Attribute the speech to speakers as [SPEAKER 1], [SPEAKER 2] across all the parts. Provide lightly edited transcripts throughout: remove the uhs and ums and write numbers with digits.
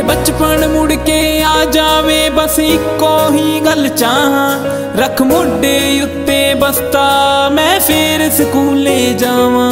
[SPEAKER 1] बचपन मुड़ के आ जावे बस इको ही गल चाहां, रख मोढे उत्ते बस्ता मैं फिर स्कूले जावां।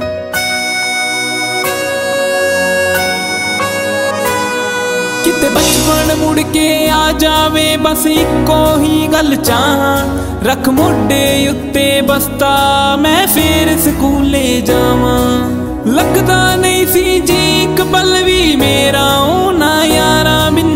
[SPEAKER 1] किते बचपन मुड़ के आ जावे बस इको ही गल चाहां, रख मोढे उत्ते बस्ता मैं फिर स्कूले जावां। लगदा नहीं सी जी इक पल भी मेरा होना यारा बिन,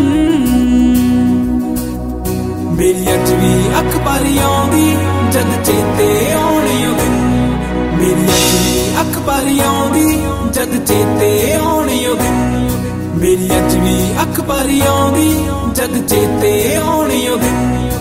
[SPEAKER 1] मेरी अज भी अख भरी आउंदी जद चेते आउणे ओ दिन, मेरी अज भी अख भरी आउंदी जद चेते आउणे ओ दिन, मेरी अज भी अख भरी आउंदी जद चेते आउणे ओ दिन।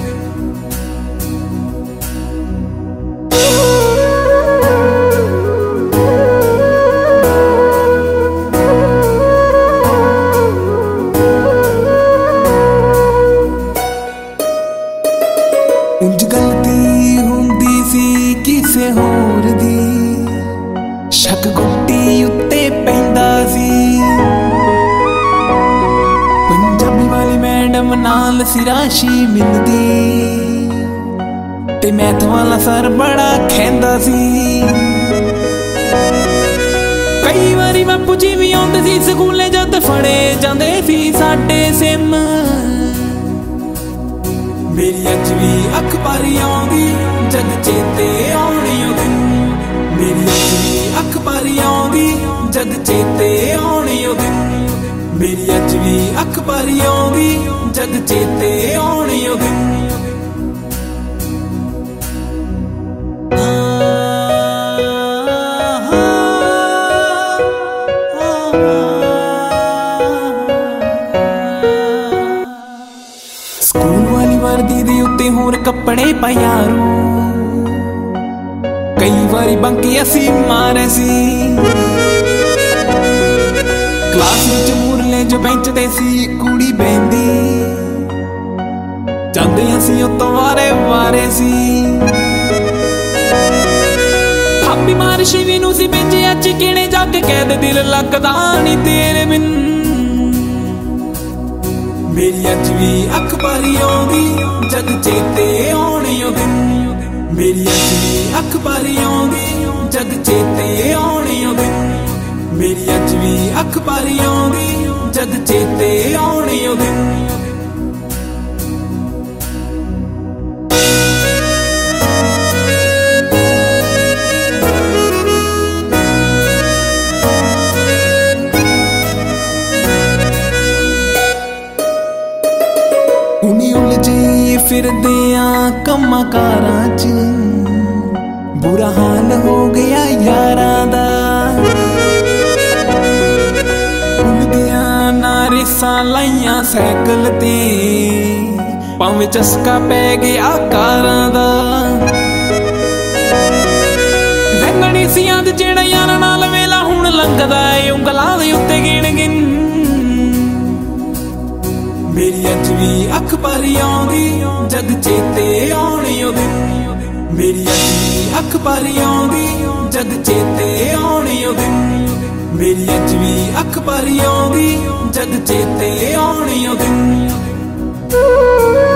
[SPEAKER 1] उंज गलती हुंदी सी किसे होर दी, शक गुट्टी उत्ते पैंदा सी। पंजाबी वाली मैडम नाल सिराशी मिलदी, ते मैथ वाला सर बड़ा खैंदा सी। कई बारी बापू जी भी आउंदे सी स्कूले जद फड़े जांदे सी साडे सिम, मेरी अज भी अख भरी आउंदी जद चेते आउणे ओ दिन, मेरी अज भी अख भरी आउंदी जद चेते आउणे ओ दिन, मेरी अज भी अख भरी आउंदी जद चेते आउणे ओ दिन। स्कूल वाली वर्दी दे उत्ते होर कपड़े पायारू, कई बारी बंके असी मारे सी। क्लास विच मुरले जो बेंच ते सी कुड़ी बहंदी, जांदे असी उत्तों वारे वारे सी। हापी मार शिवी नूं सी भेजे अच किने जाके कैद दिल लगदा नी तेरे बिन, मेरी अज भी अख भरी आउंदी जद चेते आउणे ओ दिन, मेरी अज भी अख भरी आउंदी जद चेते आउणे ओ दिन, मेरी अज भी अख भरी आउंदी जद चेते आउणे ओ दिन। उन्हीं उलझे फिरदे आ कम्मा कारां च, बुरा हाल हो गया यारां दा। उलदियां ना रेसां लाइयां सैकल ते, भावें चस्का पै गया कारां दा। रंगणी सी याद जेड़ा यारां नाल वेला हुण लंघदा ऐ उंगलां दे उत्ते गिण गिन, मेरी अज भी अख भरी आउंदी जद चेते आउणे ओ दिन, मेरी अज भी अख भरी आउंदी जद चेते आउणे ओ दिन, मेरी अज भी अख भरी आउंदी जद चेते आउणे ओ दिन।